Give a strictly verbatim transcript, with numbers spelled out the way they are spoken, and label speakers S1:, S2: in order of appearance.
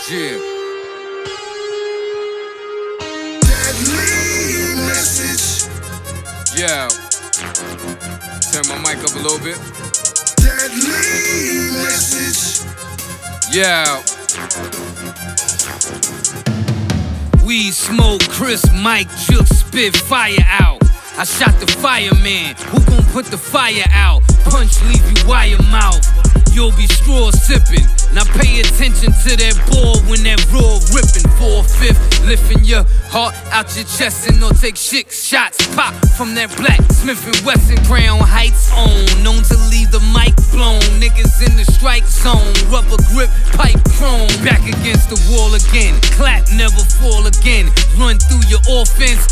S1: Yeah.
S2: Deadly message.
S1: Yeah. Turn my mic up a little bit.
S2: Deadly message.
S1: Yeah. Weed smoke, Chris, Mike, Juke, spit fire out. I shot the fireman, who gon' put the fire out? Punch leave you wire mouth, you'll be straw sipping. Now pay attention to that ball when that raw ripping. Four-fifth, lifting your heart out your chest and don't take six shots. Pop from that black Smith and Wesson Crown Heights on. Known to leave the mic blown. Niggas in the strike zone, rubber grip, pipe chrome. Back against the wall again, clap never fall again. Run through your offense,